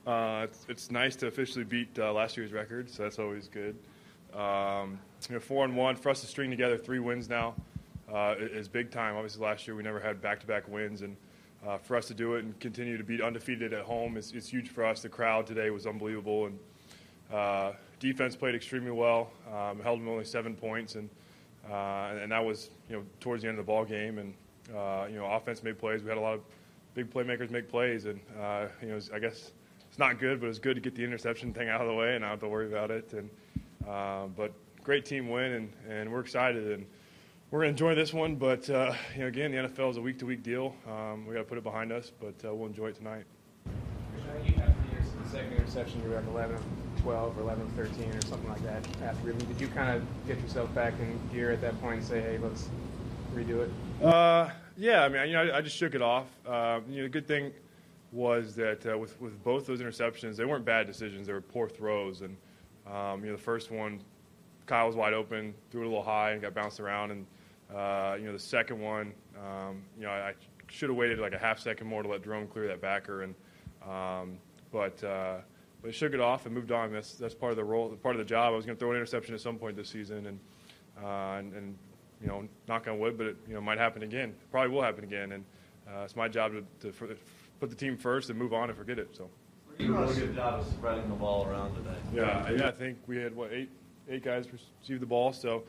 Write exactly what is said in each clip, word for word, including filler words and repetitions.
Uh, it's, it's nice to officially beat uh, last year's record, so that's always good. Um, you know, four and one for us to string together three wins now uh, is big time. Obviously, last year we never had back-to-back wins, and uh, for us to do it and continue to be undefeated at home is, is huge for us. The crowd today was unbelievable, and uh, defense played extremely well. Um, held them only seven points, and uh, and that was you know towards the end of the ball game. And uh, you know, offense made plays. We had a lot of big playmakers make plays, and uh, you know, I guess it's not good, but it's good to get the interception thing out of the way and not have to worry about it. And uh, but great team win, and, and we're excited, and we're going to enjoy this one. But uh, you know, again, the N F L is a week-to-week deal. Um, we got to put it behind us, but uh, we'll enjoy it tonight. You have the second interception. You were at eleven, twelve, or eleven, thirteen, or something like that. After did you kind of get yourself back in gear at that point and say, "Hey, let's redo it"? Uh, yeah, I mean, you know, I, I just shook it off. Uh, you know, the good thing was that uh, with with both those interceptions, they weren't bad decisions; they were poor throws. And um, you know, the first one, Kyle was wide open, threw it a little high, and got bounced around. And uh, you know, the second one, um, you know, I, I should have waited like a half second more to let Jerome clear that backer. And um, but uh, but shook it off and moved on. That's that's part of the role, part of the job. I was going to throw an interception at some point this season, and uh, and, and you know, knock on wood, but it you know might happen again. Probably will happen again, and uh, it's my job to, to for, put the team first and move on and forget it. So. You did a really good job of spreading the ball around today. Yeah, yeah. I think we had what eight eight guys receive the ball. So,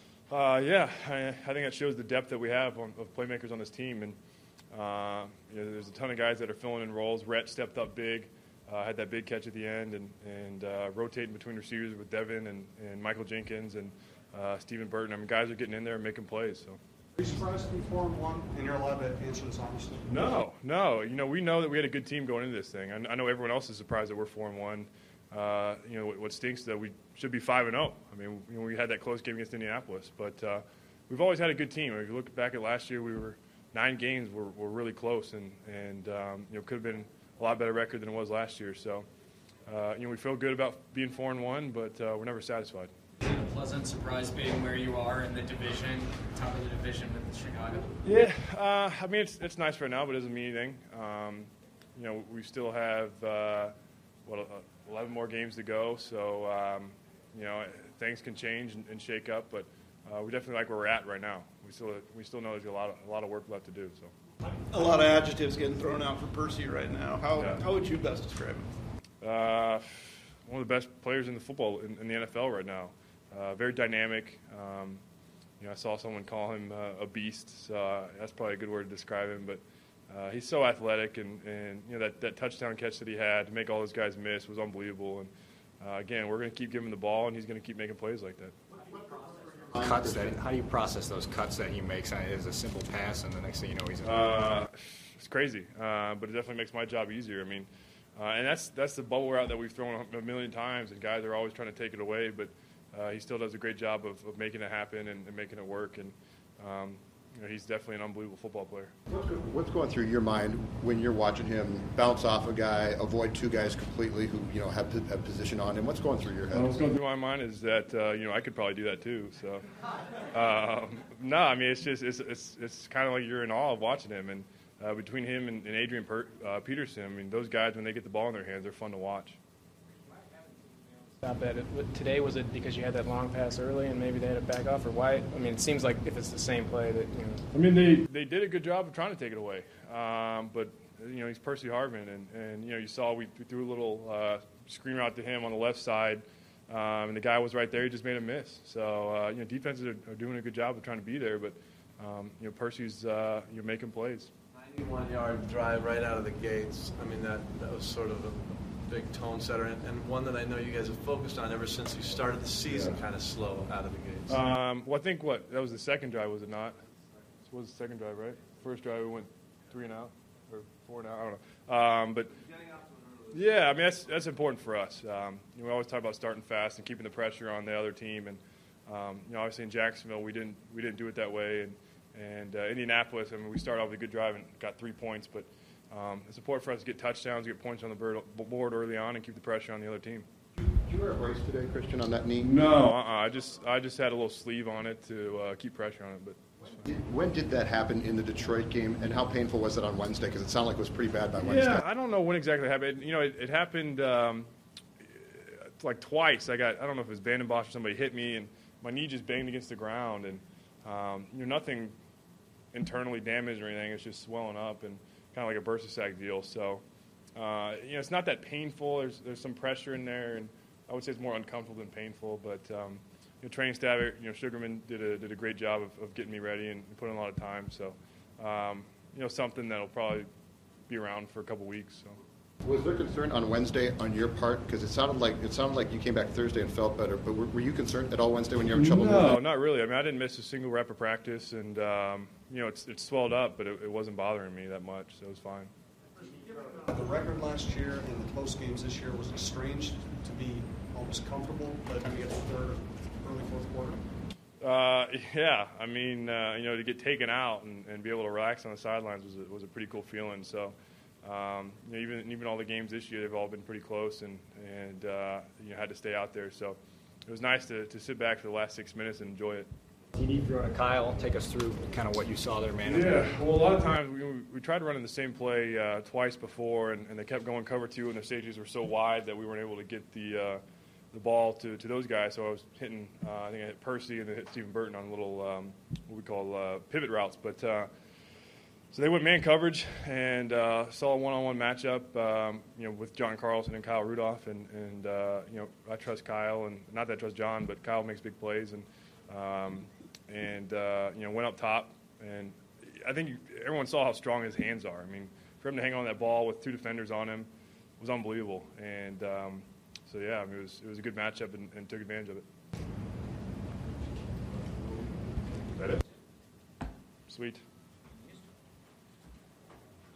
uh, yeah, I, I think that shows the depth that we have on, of playmakers on this team. And uh, you know, there's a ton of guys that are filling in roles. Rhett stepped up big, uh, had that big catch at the end, and and uh, rotating between receivers with Devin and, and Michael Jenkins and uh, Stephen Burton. I mean, guys are getting in there and making plays. So. Are you surprised to be four and one, and you're allowed to answer this honestly? No, no. You know, we know that we had a good team going into this thing. I, I know everyone else is surprised that we're four and one. Uh, you know, what, what stinks is that we should be five and zero. I mean, you know, we had that close game against Indianapolis, but uh, we've always had a good team. If you look back at last year, we were nine games were, were really close, and and um, you know, could have been a lot better record than it was last year. So, uh, you know, we feel good about being four and one, but uh, we're never satisfied. A pleasant surprise being where you are in the division, top of the division with Chicago? Yeah, uh, I mean, it's it's nice right now, but it doesn't mean anything. Um, you know, we still have, uh, what, uh, eleven more games to go, so, um, you know, things can change and, and shake up, but uh, we definitely like where we're at right now. We still we still know there's a lot of, a lot of work left to do. So. A lot of adjectives getting thrown out for Percy right now. How, yeah. how would you best describe him? Uh, one of the best players in the football, in, in the N F L right now. Uh, very dynamic. Um, you know, I saw someone call him uh, a beast, so uh, that's probably a good word to describe him. But uh, he's so athletic, and, and you know that, that touchdown catch that he had to make all those guys miss was unbelievable. And uh, again, we're going to keep giving him the ball, and he's going to keep making plays like that. Cuts that, how do you process those cuts that he makes? It's a simple pass, and the next thing you know, he's. Uh, it's crazy, uh, but it definitely makes my job easier. I mean, uh, and that's that's the bubble route that we've thrown a million times, and guys are always trying to take it away, but. Uh, he still does a great job of, of making it happen and, and making it work, and um, you know, he's definitely an unbelievable football player. What's going through your mind when you're watching him bounce off a guy, avoid two guys completely who you know have, have position on him? What's going through your head? Well, what's going through my mind is that uh, you know I could probably do that too. So um, no, I mean it's just it's it's, it's kind of like you're in awe of watching him, and uh, between him and, and Adrian per, uh, Peterson, I mean those guys when they get the ball in their hands, they're fun to watch. Stop at it. Today, was it because you had that long pass early and maybe they had to back off, or why? I mean, it seems like if it's the same play that, you know. I mean, they, they did a good job of trying to take it away. Um, but, you know, he's Percy Harvin, and, and you know, you saw we threw a little uh, screamer out to him on the left side, um, and the guy was right there. He just made a miss. So, uh, you know, defenses are, are doing a good job of trying to be there, but, um, you know, Percy's, uh, you know, making plays. ninety-one yard drive right out of the gates. I mean, that, that was sort of a big tone setter, and, and one that I know you guys have focused on ever since you started the season, yeah. Kind of slow out of the gates. Um, well, I think what that was the second drive, was it not? It was the second drive, right? First drive we went three and out or four and out. I don't know. Um, but yeah, I mean that's that's important for us. Um, you know, we always talk about starting fast and keeping the pressure on the other team, and um, you know, obviously in Jacksonville we didn't we didn't do it that way, and and uh, Indianapolis, I mean, we started off with a good drive and got three points, but. Um, it's important for us to get touchdowns, get points on the board early on, and keep the pressure on the other team. Did you wear a brace today, Christian, on that knee? No, uh-uh. I just I just had a little sleeve on it to uh, keep pressure on it, but When did that happen in the Detroit game, and how painful was it on Wednesday? Because it sounded like it was pretty bad by Wednesday. Yeah, I don't know when exactly it happened. You know, it, it happened um, like twice. I got, I don't know if it was Vanden Bosch or somebody hit me, and my knee just banged against the ground, and um, you know, nothing internally damaged or anything. It's just swelling up and kind of like a bursa sac deal. So, uh, you know, it's not that painful. There's there's some pressure in there, and I would say it's more uncomfortable than painful. But um, you know, training staff, you know, Sugarman did a did a great job of, of getting me ready and putting in a lot of time. So, um, you know, something that'll probably be around for a couple weeks. So. Was there concern on Wednesday on your part? Because it sounded like it sounded like you came back Thursday and felt better. But were, were you concerned at all Wednesday when you were in trouble? No, moving? not really. I mean, I didn't miss a single rep of practice, and um, you know, it's it swelled up, but it, it wasn't bothering me that much, so it was fine. The record last year and the close games this year, was it strange to be almost comfortable by the time you get to the third, early fourth quarter? Uh, yeah, I mean, uh, you know, to get taken out and, and be able to relax on the sidelines was a, was a pretty cool feeling. So, um, you know, even even all the games this year, they've all been pretty close, and and uh, you know, had to stay out there. So, it was nice to, to sit back for the last six minutes and enjoy it. T D throw to Kyle. Take us through kind of what you saw there, man. Yeah, well, a lot of times we, we tried running the same play uh, twice before, and, and they kept going cover two, and their safeties were so wide that we weren't able to get the uh, the ball to, to those guys. So I was hitting, uh, I think I hit Percy and then hit Stephen Burton on little um, what we call uh, pivot routes. But uh, so they went man coverage and uh, saw a one-on-one matchup, um, you know, with John Carlson and Kyle Rudolph, and and uh, you know, I trust Kyle, and not that I trust John, but Kyle makes big plays, and um, and uh, you know, went up top, and I think you, everyone saw how strong his hands are. I mean, for him to hang on that ball with two defenders on him was unbelievable, and um, so yeah, I mean, it was it was a good matchup, and, and took advantage of it. Is that it? Sweet.